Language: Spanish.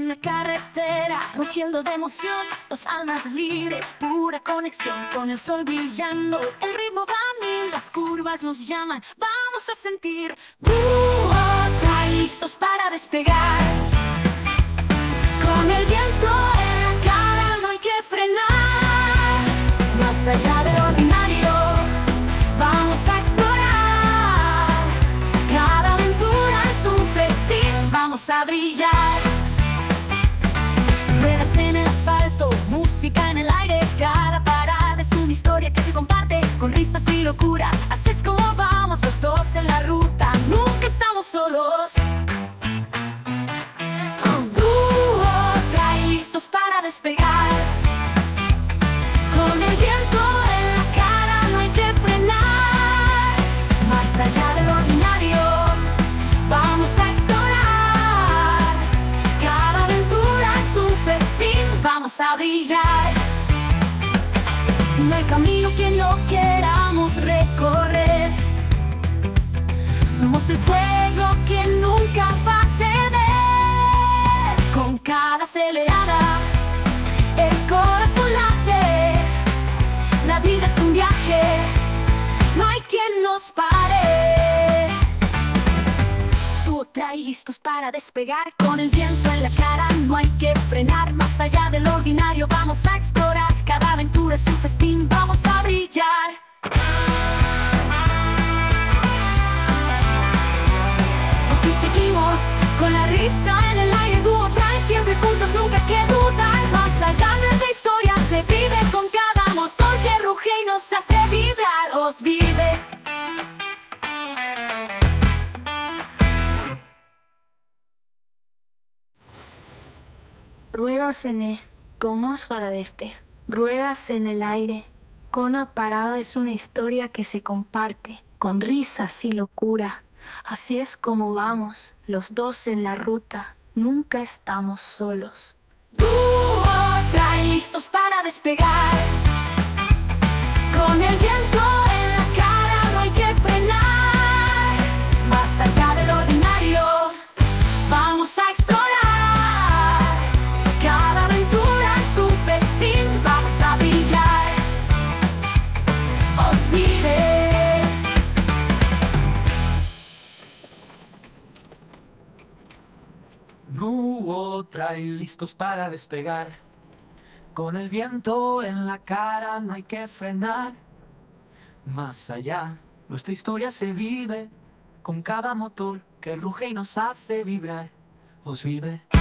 En la carretera, rugiendo de emoción, dos almas libres, pura conexión con el sol brillando. El ritmo va a mil, las curvas nos llaman, vamos a sentir. Trae listos para despegar. Con el viento en la cara no hay que frenar. Más allá del ordinario, vamos a explorar. Cada aventura es un festín, vamos a brillar. Ruedas en el asfalto, música en el aire. Cada parada es una historia que se comparte con risas y locura. Así es como vamos los dos en la ruta, nunca estamos solos. Trae listos para despegar. Con el viento en la cara no hay que frenar. Más allá del ordinario, vamos a explorar. Cada aventura es un festín, vamos a brillar. No hay camino que no queramos recorrer. Somos el fuego que nunca va a ceder. Con cada acelerada, el corazón late. La vida es un viaje, no hay quien nos pare. Tú trae listos para despegar. Con el viento en la cara no hay que frenar. Más allá del ordinario vamos a explorar. Cada aventura es un festín, vamos a brillar. Así seguimos, con la risa en el aire. Dúo trae siempre juntos, nunca hay que dudar. Más allá de la historia se vive con cada motor que ruge y nos hace vibrar. Os vive. Ruedas en el para de este. Ruedas en el aire. Cada parada es una historia que se comparte con risas y locura. Así es como vamos, los dos en la ruta, nunca estamos solos. Trae listos para despegar. Con el viento en la cara no hay que frenar. Más allá del ordinario, vamos a explorar. Cada aventura es un festín, vamos a brillar. Os vive. Dúo trae listos para despegar. Con el viento en la cara no hay que frenar. Más allá, nuestra historia se vive con cada motor que ruge y nos hace vibrar. Os vive.